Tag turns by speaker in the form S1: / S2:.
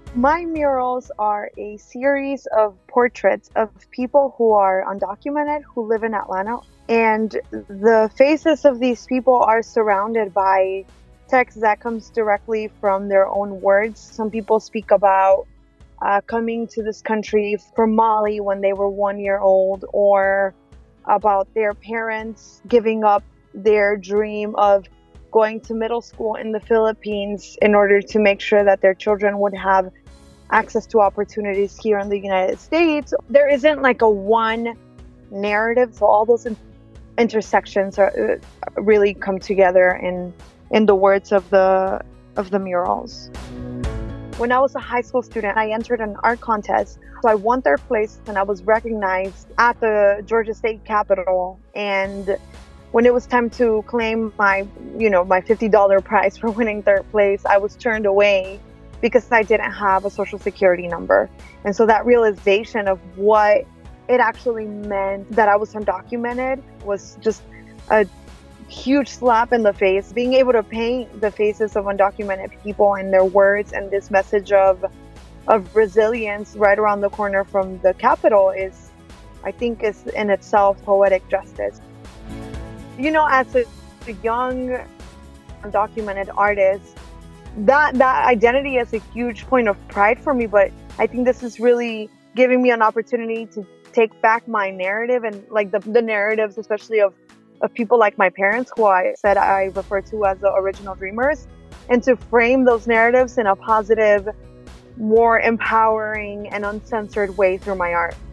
S1: My murals are a series of portraits of people who are undocumented who live in Atlanta. And the faces of these people are surrounded by text that comes directly from their own words. Some people speak about coming to this country from Mali when they were 1 year old, or about their parents giving up their dream of going to middle school in the Philippines in order to make sure that their children would have access to opportunities here in the United States. There isn't like a one narrative, so all those intersections really come together in the words of the murals. When I was a high school student, I entered an art contest. So I won third place and I was recognized at the Georgia State Capitol. And when it was time to claim my $50 prize for winning third place, I was turned away because I didn't have a social security number. And so that realization of what it actually meant that I was undocumented was just a huge slap in the face. Being able to paint the faces of undocumented people and their words and this message of resilience right around the corner from the Capitol I think is in itself poetic justice. As a young undocumented artist, that identity is a huge point of pride for me, but I think this is really giving me an opportunity to take back my narrative and like the narratives, especially of people like my parents, who I said I refer to as the original dreamers, and to frame those narratives in a positive, more empowering and uncensored way through my art.